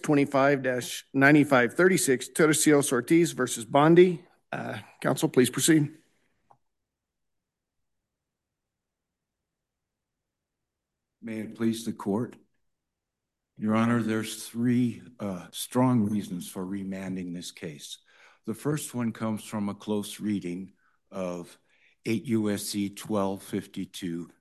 2025-9536, Tercios Ortiz versus Bondi. Counsel, please proceed. May it please the court. Your Honor, there's three strong reasons for remanding this case. The first one comes from a close reading of 8 U.S.C. 1252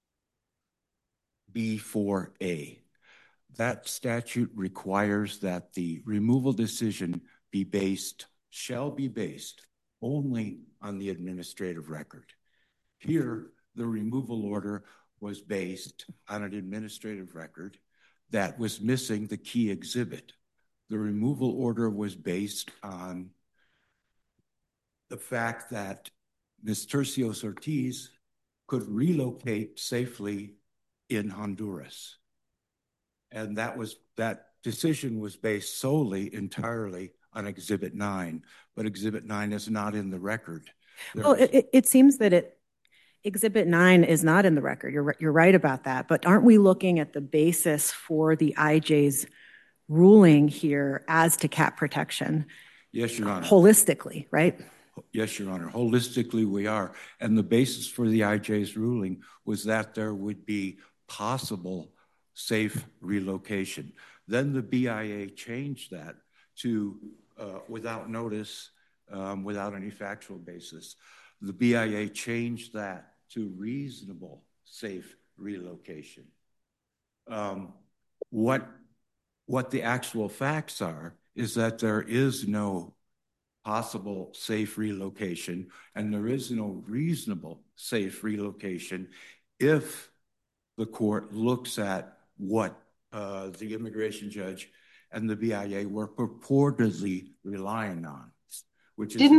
B4A. That statute requires that the removal decision shall be based only on the administrative record. Here, the removal order was based on an administrative record that was missing the key exhibit. The removal order was based on the fact that Ms. Tercios Ortiz could relocate safely in Honduras. And that decision was based entirely on Exhibit 9, but Exhibit 9 is not in the record. Well, it seems that Exhibit 9 is not in the record. You're right about that. But aren't we looking at the basis for the IJ's ruling here as to cat protection? Yes, Your Honor. Holistically, right? Yes, Your Honor. Holistically, we are. And the basis for the IJ's ruling was that there would be possible safe relocation. Then the BIA changed that to, without notice, without any factual basis, the BIA changed that to reasonable safe relocation. What the actual facts are is that there is no possible safe relocation and there is no reasonable safe relocation if the court looks at what the immigration judge and the BIA were purportedly relying on, which is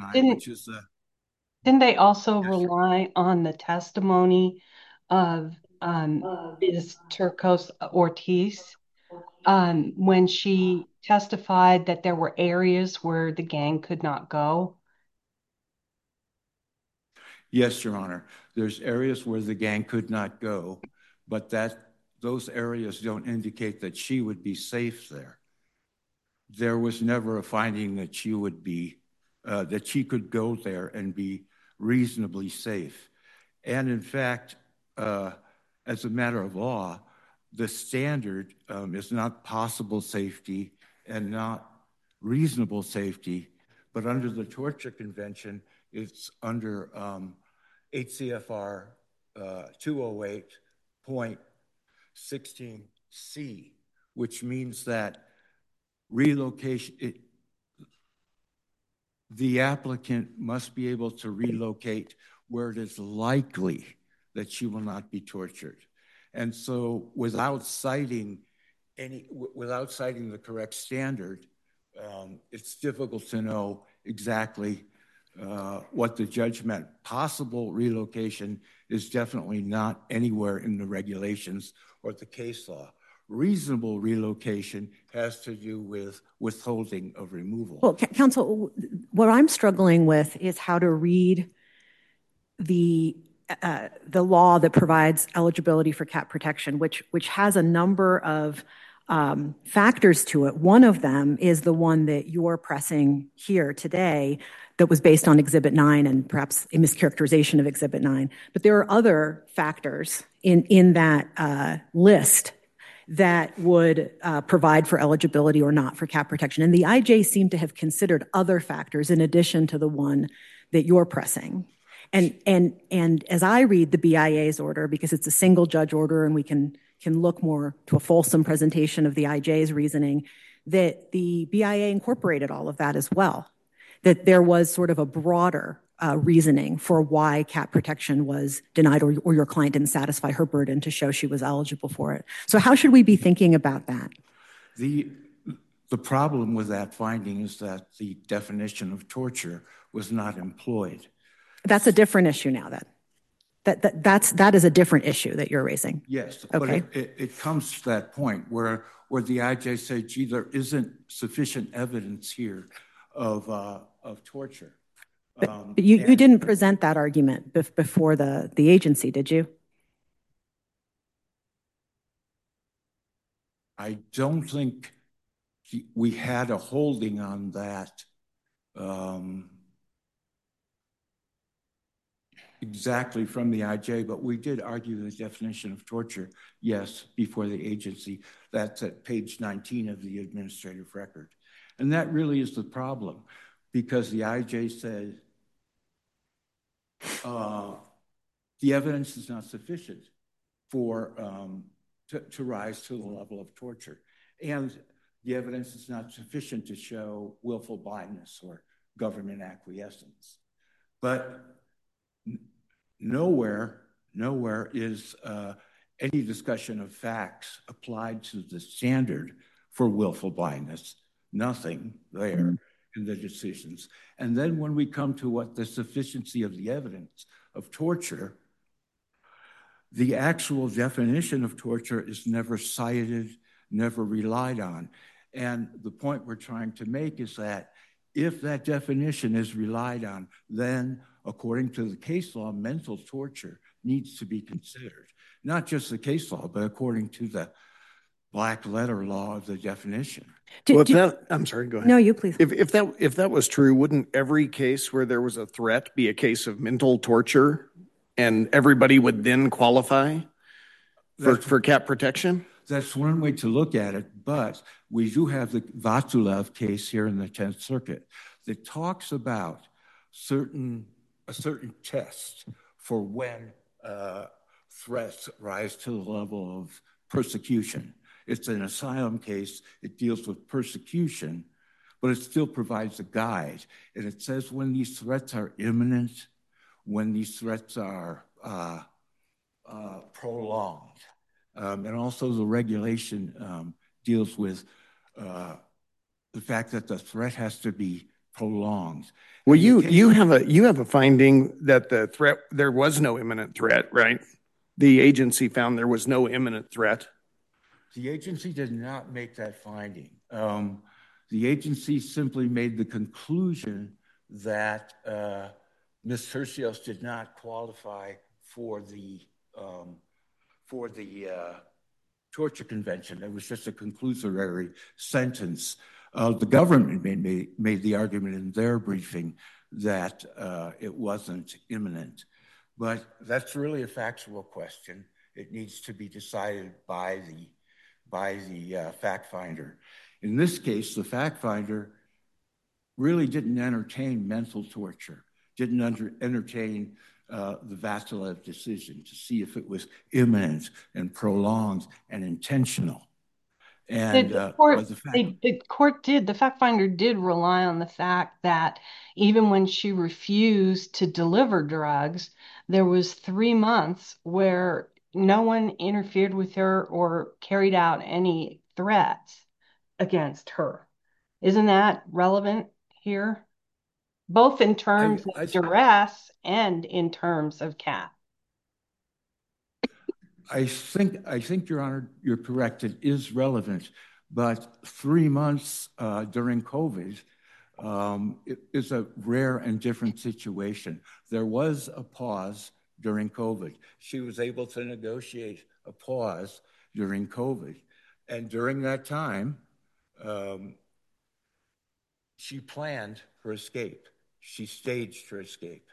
Didn't they also rely on the testimony of Ms. Tercios Ortiz when she testified that there were areas where the gang could not go? Yes, Your Honor. There's areas where the gang could not go, but those areas don't indicate that she would be safe there. There was never a finding that she would be, that she could go there and be reasonably safe. And in fact, as a matter of law, the standard is not possible safety and not reasonable safety, but under the Torture Convention, it's under 8 CFR 208.16C, which means that relocation, the applicant must be able to relocate where it is likely that she will not be tortured. And so without citing the correct standard, it's difficult to know exactly what the judge meant. Possible relocation is definitely not anywhere in the regulations or the case law. Reasonable relocation has to do with withholding of removal. Well, counsel, what I'm struggling with is how to read the law that provides eligibility for cat protection, which has a number of factors to it. One of them is the one that you're pressing here today that was based on Exhibit 9 and perhaps a mischaracterization of Exhibit 9. But there are other factors in that list that would provide for eligibility or not for cat protection. And the IJ seemed to have considered other factors in addition to the one that you're pressing. And as I read the BIA's order, because it's a single judge order and we can look more to a fulsome presentation of the IJ's reasoning, that the BIA incorporated all of that as well, that there was sort of a broader reasoning for why cat protection was denied or your client didn't satisfy her burden to show she was eligible for it. So how should we be thinking about that? The problem with that finding is that the definition of torture was not employed. That's a different issue now then. That is a different issue that you're raising. Yes, okay. But it comes to that point where the IJ said, gee, there isn't sufficient evidence here of torture. But you didn't present that argument before the agency, did you? I don't think we had a holding on that exactly from the IJ, but we did argue the definition of torture, yes, before the agency. That's at page 19 of the administrative record. And that really is the problem, because the IJ said the evidence is not sufficient for to rise to the level of torture. And the evidence is not sufficient to show willful blindness or government acquiescence. But nowhere is any discussion of facts applied to the standard for willful blindness. Nothing there in the decisions. And then when we come to what the sufficiency of the evidence of torture, the actual definition of torture is never cited, never relied on. And the point we're trying to make is that if that definition is relied on, then according to the case law, mental torture needs to be considered. Not just the case law, but according to the black letter law of the definition. I'm sorry, go ahead. No, you please. If that was true, wouldn't every case where there was a threat be a case of mental torture, and everybody would then qualify for cat protection? That's one way to look at it, but we do have the Vatulev case here in the 10th Circuit that talks about a certain test for when threats rise to the level of persecution. It's an asylum case. It deals with persecution, but it still provides a guide. And it says when these threats are imminent, when these threats are prolonged. And also the regulation deals with the fact that the threat has to be prolonged. Well, you have a finding that there was no imminent threat, right? The agency found there was no imminent threat. The agency did not make that finding. The agency simply made the conclusion that Ms. Tercios did not qualify for the torture convention. It was just a conclusory sentence. The government made the argument in their briefing that it wasn't imminent. But that's really a factual question. It needs to be decided by the fact finder. In this case, the fact finder really didn't entertain mental torture, didn't entertain the Vasilev decision to see if it was imminent and prolonged and intentional. And the fact finder did rely on the fact that even when she refused to deliver drugs, there was 3 months where no one interfered with her or carried out any threats against her. Isn't that relevant here? Both in terms of duress and in terms of cat. I think, Your Honor, you're correct. It is relevant, but 3 months during COVID it is a rare and different situation. There was a pause during COVID. She was able to negotiate a pause during COVID, and during that time, she planned her escape. She staged her escape.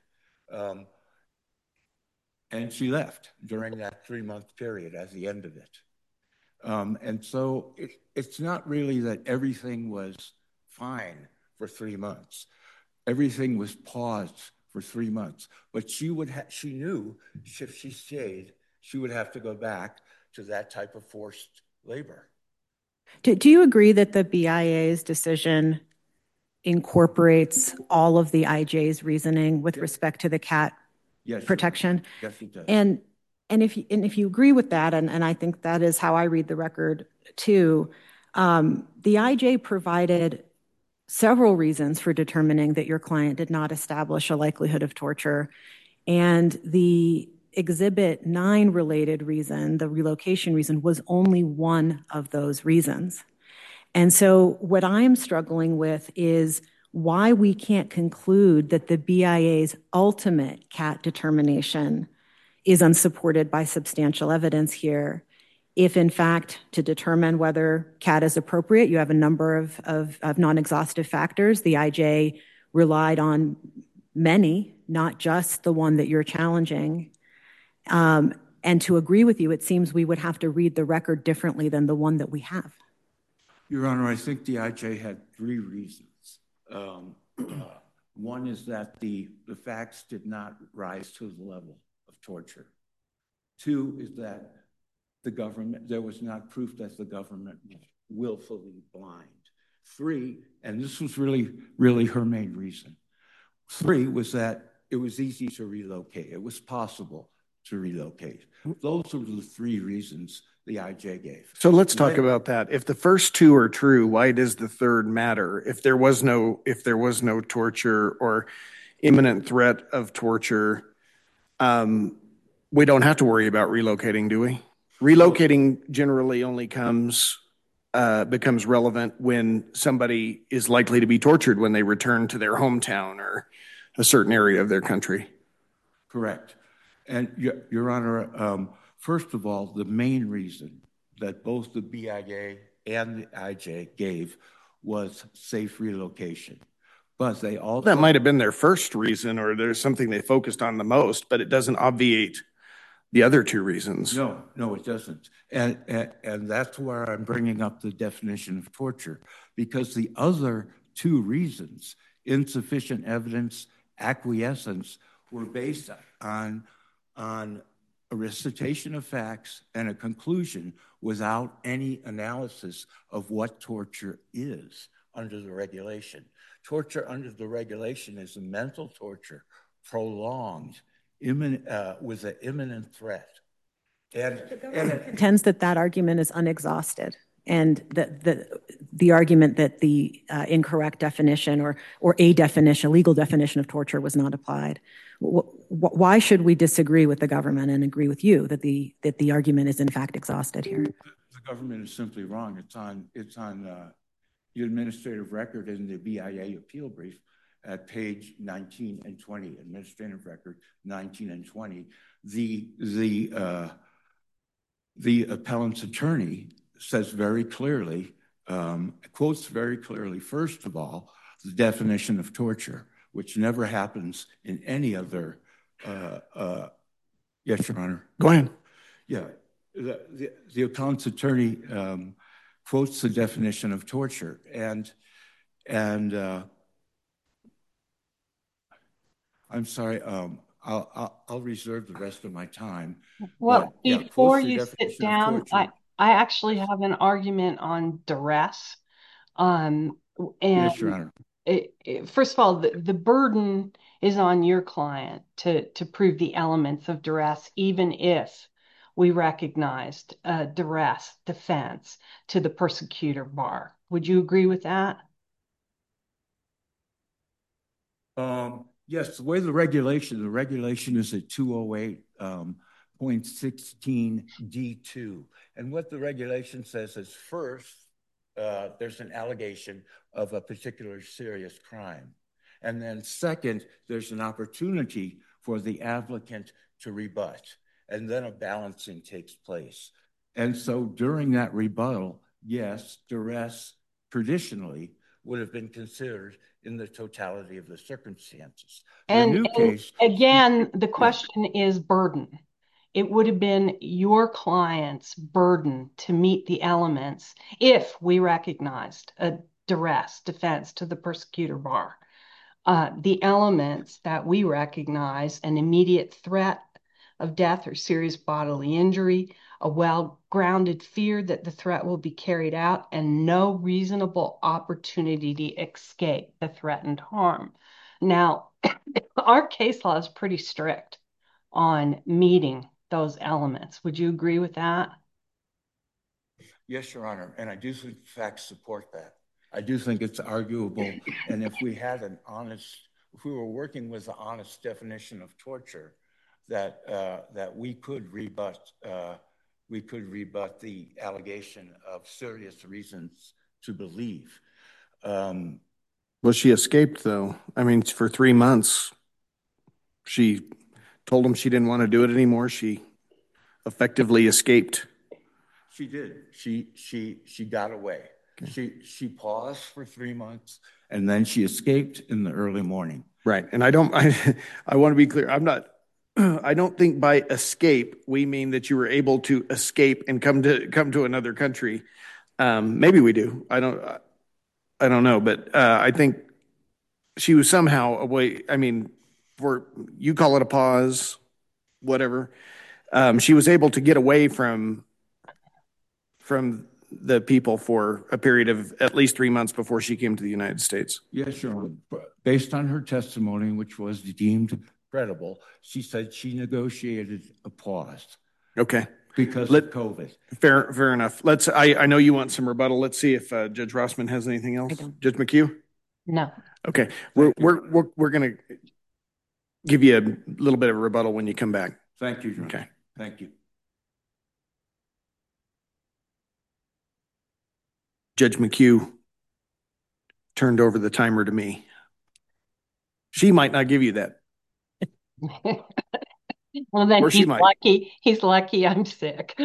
And she left during that 3-month period at the end of it. And so it's not really that everything was fine for 3 months. Everything was paused for 3 months. But she knew if she stayed, she would have to go back to that type of forced labor. Do you agree that the BIA's decision incorporates all of the IJ's reasoning with respect to the cat protection? Yes, it does. And if you agree with that, and I think that is how I read the record too, the IJ provided several reasons for determining that your client did not establish a likelihood of torture. And the Exhibit 9 related reason, the relocation reason, was only one of those reasons. And so what I'm struggling with is why we can't conclude that the BIA's ultimate cat determination is unsupported by substantial evidence here, if in fact, to determine whether CAT is appropriate, you have a number of non-exhaustive factors. The IJ relied on many, not just the one that you're challenging. And to agree with you, it seems we would have to read the record differently than the one that we have. Your Honor, I think the IJ had three reasons. One is that the facts did not rise to the level of torture. Two is that there was not proof that the government was willfully blind. Three, and this was really her main reason. Three was that it was easy to relocate. It was possible to relocate. Those were the three reasons the IJ gave. So let's talk about that. If the first two are true, why does the third matter? If there was no torture or imminent threat of torture, we don't have to worry about relocating, do we? Relocating generally only becomes relevant when somebody is likely to be tortured when they return to their hometown or a certain area of their country. Correct. And Your Honor, first of all, the main reason that both the BIA and the IJ gave was safe relocation. But they also... That might have been their first reason, or there's something they focused on the most, but it doesn't obviate the other two reasons. No, it doesn't. And that's where I'm bringing up the definition of torture, because the other two reasons, insufficient evidence, acquiescence, were based on a recitation of facts and a conclusion without any analysis of what torture is under the regulation. Torture under the regulation is a mental torture, prolonged, with an imminent threat. And it contends that argument is unexhausted, and the argument that the incorrect definition or a legal definition of torture was not applied. Why should we disagree with the government and agree with you that the argument is in fact exhausted here? The government is simply wrong. It's on the administrative record in the BIA appeal brief at page 19 and 20, administrative record 19 and 20. The appellant's attorney says very clearly, quotes very clearly, first of all, the definition of torture, which never happens in any other. Yes, Your Honor. Go ahead. Yeah, the appellant's attorney quotes the definition of torture, and I'm sorry. I'll reserve the rest of my time. Well, before you sit down, I actually have an argument on duress. And yes, Your Honor. First of all, the burden is on your client to prove the elements of duress, even if we recognized a duress defense to the persecutor bar. Would you agree with that? Yes, the way the regulation is at 208.16 D2. And what the regulation says is first, there's an allegation of a particular serious crime. And then second, there's an opportunity for the applicant to rebut. And then a balancing takes place. And so during that rebuttal, yes, duress traditionally would have been considered in the totality of the circumstances. And again, the question is burden. It would have been your client's burden to meet the elements if we recognized a duress defense to the persecutor bar. The elements that we recognize: an immediate threat of death or serious bodily injury, a well-grounded fear that the threat will be carried out, and no reasonable opportunity to escape the threatened harm. Now, our case law is pretty strict on meeting those elements. Would you agree with that? Yes, Your Honor, and I do think facts support that. I do think it's arguable, and if we were working with an honest definition of torture, that we could rebut the allegation of serious reasons to believe. Well, she escaped, though. I mean, for 3 months, she told him she didn't want to do it anymore. She effectively escaped. She did. She got away. Okay. She paused for 3 months, and then she escaped in the early morning. Right. And I want to be clear. I don't think by escape we mean that you were able to escape and come to another country. Maybe we do. I don't know, but I think she was somehow away. I mean, you call it a pause, whatever. She was able to get away from the people for a period of at least 3 months before she came to the United States. Yes, Your Honor. Based on her testimony, which was deemed credible, she said she negotiated a pause. Okay. Because of COVID. Fair enough. I know you want some rebuttal. Let's see if Judge Rossman has anything else. Judge McHugh? No. Okay. We're going to give you a little bit of a rebuttal when you come back. Thank you, Your Honor. Okay. Thank you. Judge McHugh turned over the timer to me. She might not give you that. Well, then he's lucky. He's lucky I'm sick.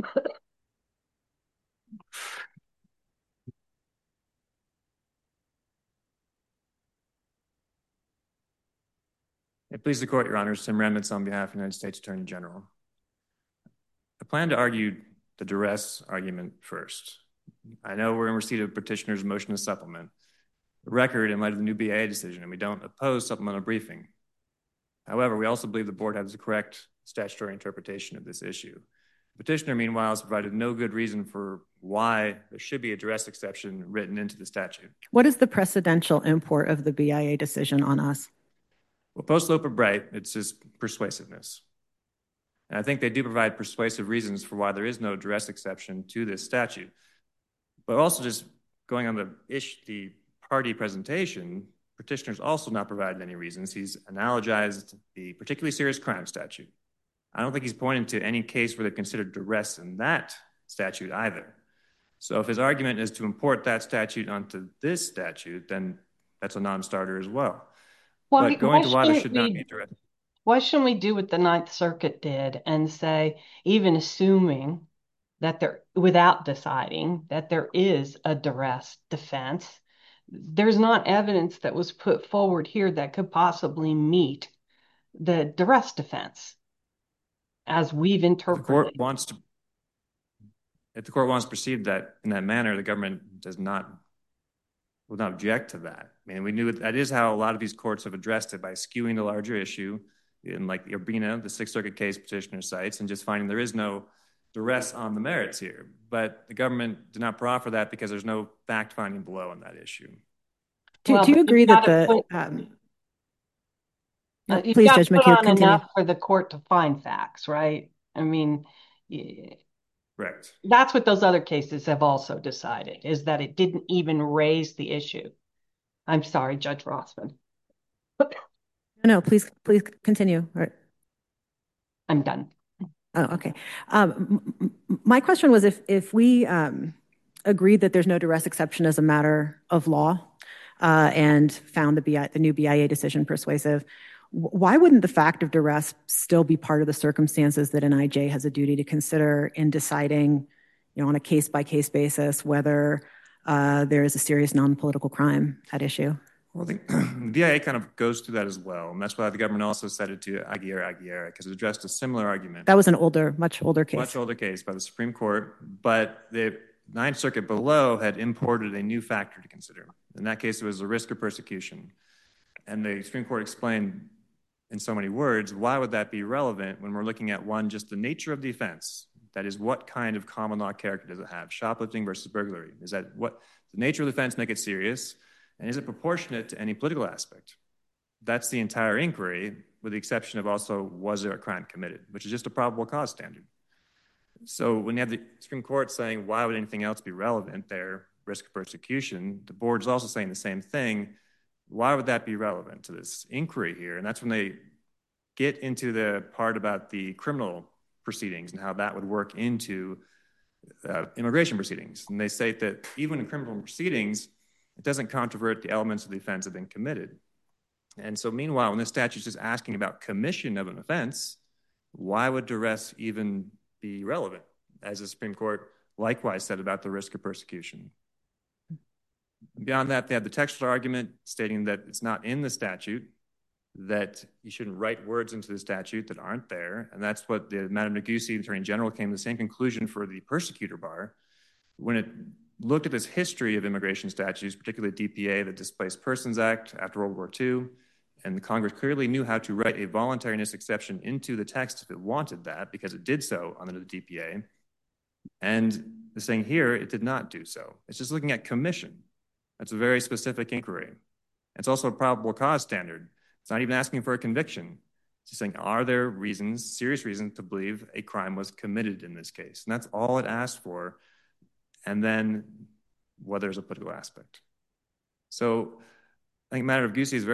Please the court, Your Honor. Tim Remnitz on behalf of the United States Attorney General. I plan to argue the duress argument first. I know we're in receipt of petitioner's motion to supplement the record in light of the new BIA decision, and we don't oppose supplemental briefing. However, we also believe the board has the correct statutory interpretation of this issue. The petitioner, meanwhile, has provided no good reason for why there should be a duress exception written into the statute. What is the precedential import of the BIA decision on us? Well, post-Loper-Bright, it's just persuasiveness. And I think they do provide persuasive reasons for why there is no duress exception to this statute. But also just going on the party presentation, petitioner's also not provided any reasons. He's analogized the particularly serious crime statute. I don't think he's pointing to any case where they've considered duress in that statute either. So if his argument is to import that statute onto this statute, then that's a non-starter as well. But going to why there should not be duress. Why shouldn't we do what the Ninth Circuit did and say, even assuming that without deciding that there is a duress defense, there's not evidence that was put forward here that could possibly meet the duress defense as we've interpreted. If the court wants to proceed that in that manner, the government will not object to that. I mean, we knew that is how a lot of these courts have addressed it, by skewing the larger issue in like the Urbina, the Sixth Circuit case petitioner cites, and just finding there is no duress on the merits here. But the government did not proffer that because there's no fact finding below on that issue. Do you agree that please, Judge McHugh, continue. Enough for the court to find facts, right? I mean, correct. That's what those other cases have also decided, is that it didn't even raise the issue. I'm sorry, Judge Rossman. No, please continue. Right. I'm done. Oh, okay. My question was, if we agreed that there's no duress exception as a matter of law and found the new BIA decision persuasive, why wouldn't the fact of duress still be part of the circumstances that an IJ has a duty to consider in deciding, on a case-by-case basis, whether there is a serious non-political crime at issue? Well, the BIA kind of goes through that as well, and that's why the government also said it to Aguirre, because it addressed a similar argument. That was an much older case. Much older case by the Supreme Court, but the Ninth Circuit below had imported a new factor to consider. In that case, it was the risk of persecution. And the Supreme Court explained in so many words, why would that be relevant when we're looking at, one, just the nature of the offense? That is, what kind of common law character does it have? Shoplifting versus burglary. Is that what the nature of the offense make it serious? And is it proportionate to any political aspect? That's the entire inquiry, with the exception of also, was there a crime committed, which is just a probable cause standard. So when you have the Supreme Court saying, why would anything else be relevant there, risk of persecution, the board is also saying the same thing. Why would that be relevant to this inquiry here? And that's when they get into the part about the criminal proceedings and how that would work into immigration proceedings. And they say that even in criminal proceedings, it doesn't controvert the elements of the offense that have been committed. And so meanwhile, when this statute is just asking about commission of an offense, why would duress even be relevant? As the Supreme Court likewise said about the risk of persecution. Beyond that, they had the textual argument stating that it's not in the statute, that you shouldn't write words into the statute that aren't there. And that's what Madam Negussi, Attorney General, came to the same conclusion for the persecutor bar. When it looked at this history of immigration statutes, particularly DPA, the Displaced Persons Act after World War II, and the Congress clearly knew how to write a voluntariness exception into the text if it wanted that, because it did so under the DPA. And the saying here, it did not do so. It's just looking at commission. That's a very specific inquiry. It's also a probable cause standard. It's not even asking for a conviction. It's just saying, are there reasons, serious reasons, to believe a crime was committed in this case? And that's all it asked for. And then whether there's a political aspect. So I think Matter of Gussi is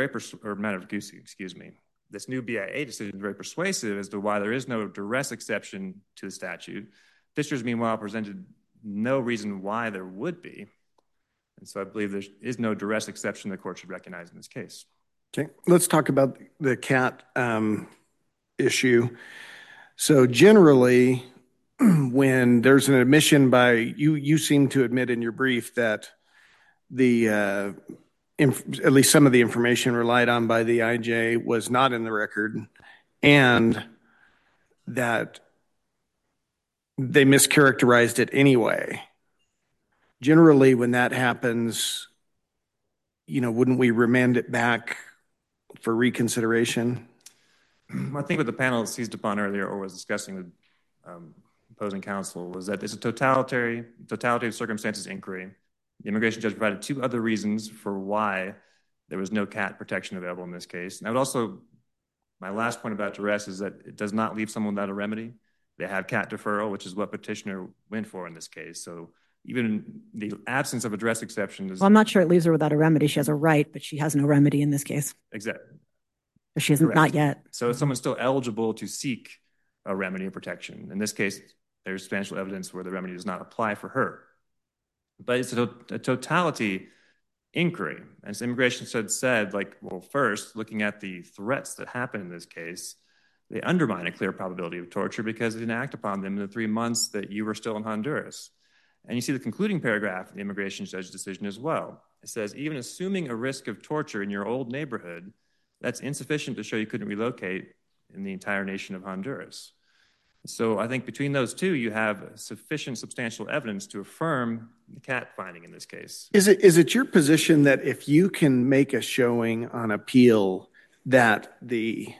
this new BIA decision is very persuasive as to why there is no duress exception to the statute. Petitioners, meanwhile, presented no reason why there would be. And so I believe there is no duress exception the court should recognize in this case. Okay, let's talk about the CAT issue. So generally, when there's an admission by, you seem to admit in your brief that the, at least some of the information relied on by the IJ was not in the record, and that they mischaracterized it anyway. Generally, when that happens, wouldn't we remand it back for reconsideration? I think what the panel seized upon earlier or was discussing with opposing counsel was that it's a totality of circumstances inquiry. The immigration judge provided two other reasons for why there was no CAT protection available in this case. And I would also, my last point about duress is that it does not leave someone without a remedy. They have CAT deferral, which is what petitioner went for in this case. So even the absence of a duress exception is... Well, I'm not sure it leaves her without a remedy. She has a right, but she has no remedy in this case. Exactly. She hasn't, not yet. So someone's still eligible to seek a remedy of protection. In this case, there's substantial evidence where the remedy does not apply for her. But it's a totality inquiry. And as the immigration judge said, first, looking at the threats that happened in this case, they undermine a clear probability of torture because they didn't act upon them in the 3 months that you were still in Honduras. And you see the concluding paragraph of the immigration judge's decision as well. It says, even assuming a risk of torture in your old neighborhood, that's insufficient to show you couldn't relocate in the entire nation of Honduras. So I think between those two, you have sufficient substantial evidence to affirm the CAT finding in this case. Is it your position that if you can make a showing on appeal that the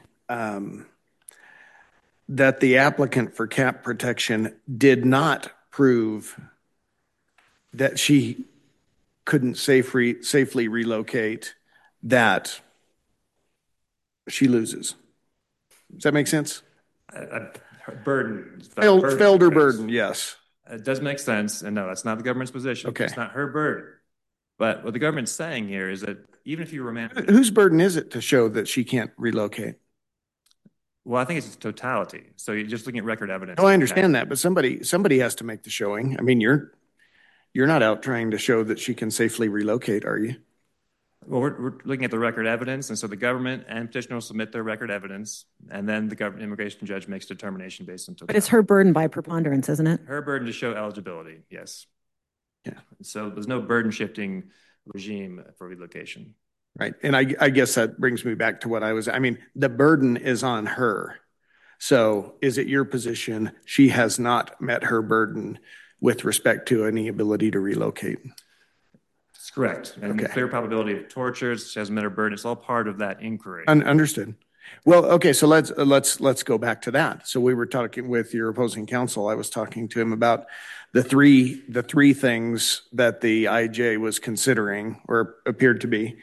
applicant for CAT protection did not prove that she couldn't safely relocate, that she loses? Does that make sense? Burden. Failed her burden, yes. It does make sense. And no, that's not the government's position. Okay. It's not her burden. But what the government's saying here is that even if you remand... Whose burden is it to show that she can't relocate? Well, I think it's totality. So you're just looking at record evidence. No, I understand that, but somebody has to make the showing. I mean, you're not out trying to show that she can safely relocate, are you? Well, we're looking at the record evidence, and so the government and petitioner will submit their record evidence, and then the government immigration judge makes a determination based on totality. But it's her burden by preponderance, isn't it? Her burden to show eligibility, yes. Yeah. So there's no burden-shifting regime for relocation. Right, and I guess that brings me back to what the burden is on her. So is it your position she has not met her burden with respect to any ability to relocate? That's correct. And okay. The clear probability of torture, she hasn't met her burden. It's all part of that inquiry. Understood. Well, okay, so let's go back to that. So we were talking with your opposing counsel. I was talking to him about the three things that the IJ was considering or appeared to be.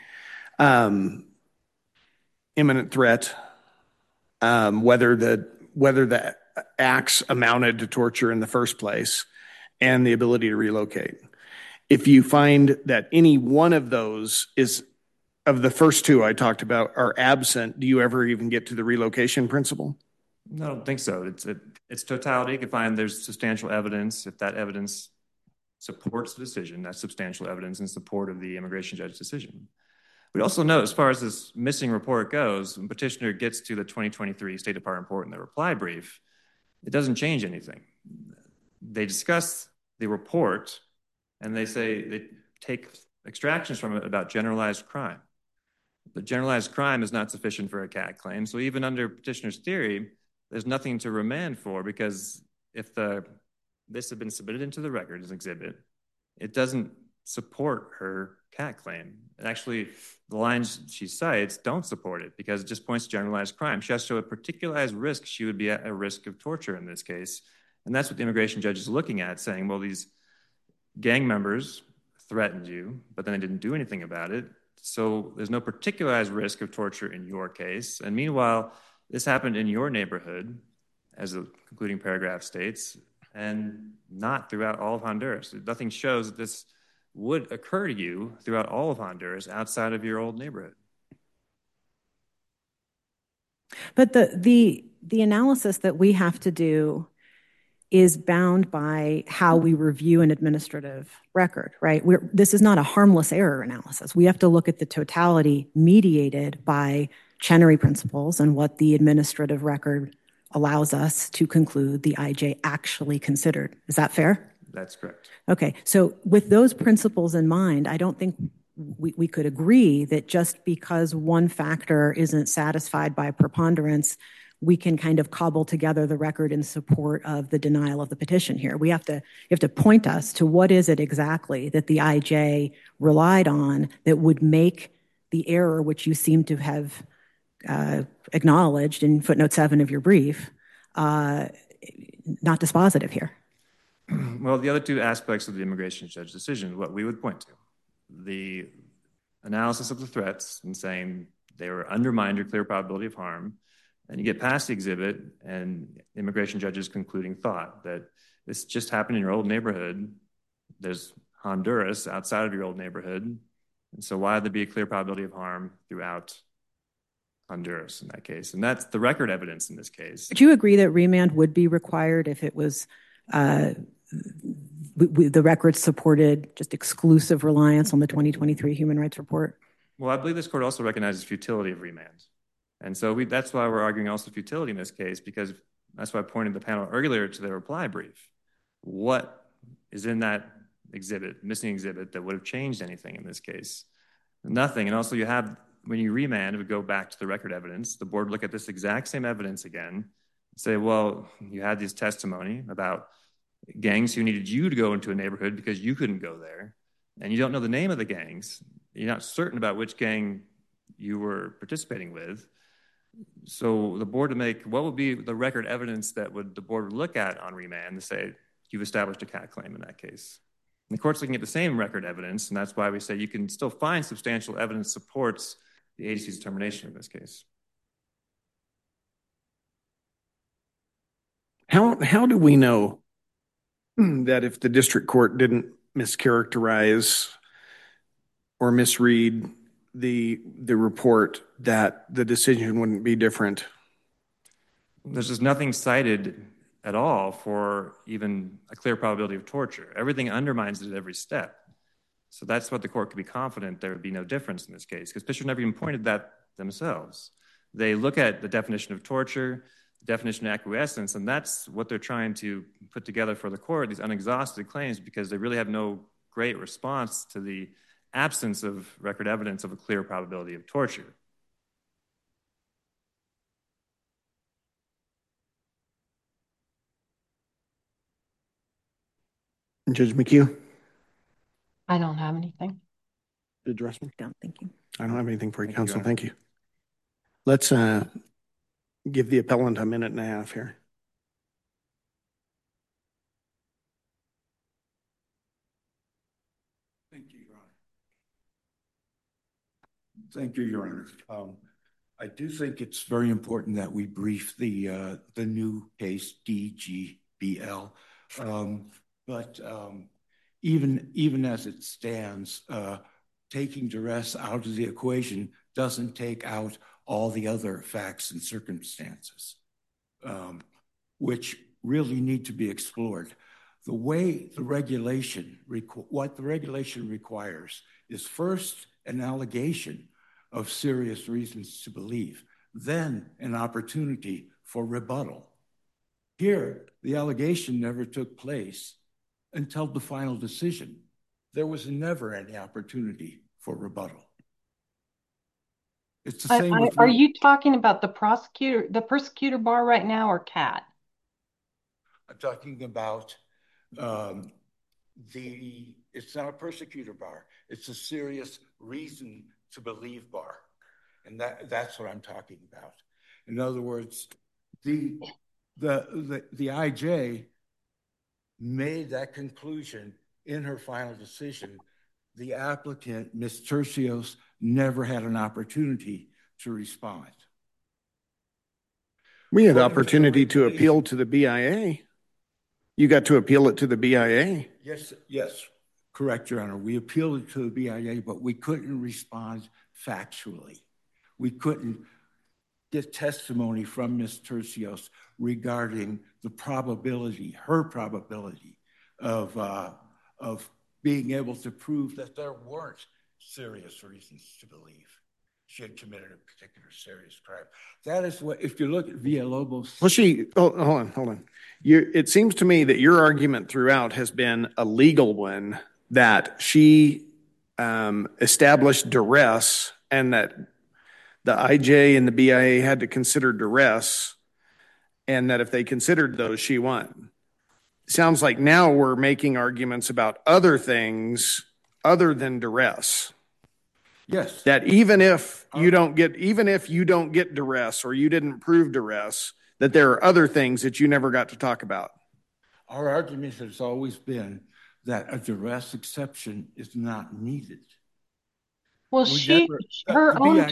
Imminent threat, whether the acts amounted to torture in the first place, and the ability to relocate. If you find that any one of those is, of the first two I talked about, are absent, do you ever even get to the relocation principle? No, I don't think so. It's totality. You can find there's substantial evidence. If that evidence supports the decision, that's substantial evidence in support of the immigration judge's decision. We also know, as far as this missing report goes, when petitioner gets to the 2023 State Department report in the reply brief, it doesn't change anything. They discuss the report and they say they take extractions from it about generalized crime. But generalized crime is not sufficient for a CAT claim. So even under petitioner's theory, there's nothing to remand for, because if this had been submitted into the record as an exhibit, it doesn't support her CAT claim. And actually, the lines she cites don't support it because it just points to generalized crime. She has to show a particularized risk. She would be at a risk of torture in this case. And that's what the immigration judge is looking at, saying, well, these gang members threatened you, but then they didn't do anything about it. So there's no particularized risk of torture in your case. And meanwhile, this happened in your neighborhood, as the concluding paragraph states, and not throughout all of Honduras. Nothing shows that this would occur to you throughout all of Honduras outside of your old neighborhood. But the analysis that we have to do is bound by how we review an administrative record, right? This is not a harmless error analysis. We have to look at the totality mediated by Chenery principles and what the administrative record allows us to conclude the IJ actually considered. Is that fair? That's correct. Okay, so with those principles in mind, I don't think we could agree that just because one factor isn't satisfied by preponderance, we can kind of cobble together the record in support of the denial of the petition here. You have to point us to what is it exactly that the IJ relied on that would make the error, which you seem to have acknowledged in footnote 7 of your brief, not dispositive here. Well, the other two aspects of the immigration judge's decision, what we would point to, the analysis of the threats and saying they were undermined or clear probability of harm, and you get past the exhibit and the immigration judge's concluding thought that this just happened in your old neighborhood. There's Honduras outside of your old neighborhood. And so why would there be a clear probability of harm throughout Honduras in that case? And that's the record evidence in this case. Would you agree that remand would be required if it was the record supported just exclusive reliance on the 2023 Human Rights Report? Well, I believe this court also recognizes futility of remand. And so that's why we're arguing also futility in this case, because that's why I pointed the panel earlier to the reply brief. What is in that exhibit, missing exhibit, that would have changed anything in this case? Nothing. And also you have, when you remand, it would go back to the record evidence. The board would look at this exact same evidence again and say, well, you had this testimony about gangs who needed you to go into a neighborhood because you couldn't go there. And you don't know the name of the gangs. You're not certain about which gang you were participating with. So the board to make, what would be the record evidence that the board would look at on remand to say, you've established a CAT claim in that case? And the court's looking at the same record evidence, and that's why we say you can still find substantial evidence supports the agency's determination in this case. How do we know that if the district court didn't mischaracterize or misread the report, that the decision wouldn't be different? There's just nothing cited at all for even a clear probability of torture. Everything undermines it at every step. So that's what the court could be confident there would be no difference in this case, because Petitioner never even pointed that themselves. They look at the definition of torture, the definition of acquiescence, and that's what they're trying to put together for the court, these unexhausted claims, because they really have no great response to the absence of record evidence of a clear probability of torture. Judge McHugh? I don't have anything. Judge Russman? Don't, thank you. I don't have anything for you, counsel. Thank you. Let's give the appellant a minute and a half here. Thank you, Your Honor. Thank you, Your Honor. I do think it's very important that we brief the new case, DGBL. But even as it stands, taking duress out of the equation doesn't take out all the other facts and circumstances, which really need to be explored. The way the regulation, what the regulation requires is first an allegation of serious reasons to believe, then an opportunity for rebuttal. Here, the allegation never took place, until the final decision. There was never any opportunity for rebuttal. It's the same with Are you talking about the persecutor bar right now, or CAT? I'm talking about it's not a persecutor bar. It's a serious reason to believe bar. And that's what I'm talking about. In other words, the IJ made that conclusion in her final decision. The applicant, Ms. Tercios, never had an opportunity to respond. We had opportunity to appeal to the BIA. You got to appeal it to the BIA. Yes, correct, Your Honor. We appealed it to the BIA, but we couldn't respond factually. We couldn't get testimony from Ms. Tercios regarding the probability, her probability of being able to prove that there weren't serious reasons to believe she had committed a particular serious crime. That is what, if you look at Villalobos. Well, hold on. It seems to me that your argument throughout has been a legal one, that she established duress and that the IJ and the BIA had to consider duress, and that if they considered those, she won. Sounds like now we're making arguments about other things other than duress. Yes. That even if you don't get duress or you didn't prove duress, that there are other things that you never got to talk about. Our argument has always been that a duress exception is not needed. Well, her own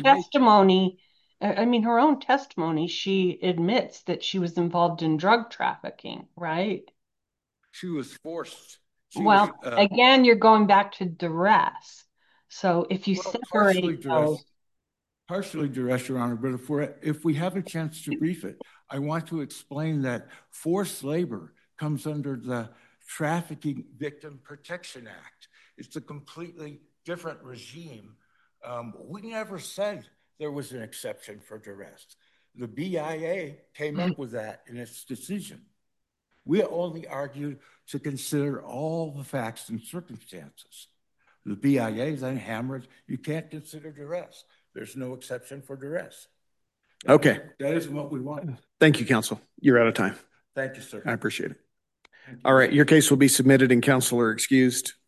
testimony, she admits that she was involved in drug trafficking, right? She was forced. Again, you're going back to duress. So if you separate those. Partially duress, Your Honor, but if we have a chance to brief it, I want to explain that forced labor comes under the Trafficking Victim Protection Act. It's a completely different regime. We never said there was an exception for duress. The BIA came up with that in its decision. We only argued to consider all the facts and circumstances. The BIA then hammered, you can't consider duress. There's no exception for duress. Okay. That isn't what we want. Thank you, counsel. You're out of time. Thank you, sir. I appreciate it. All right. Your case will be submitted and counsel are excused.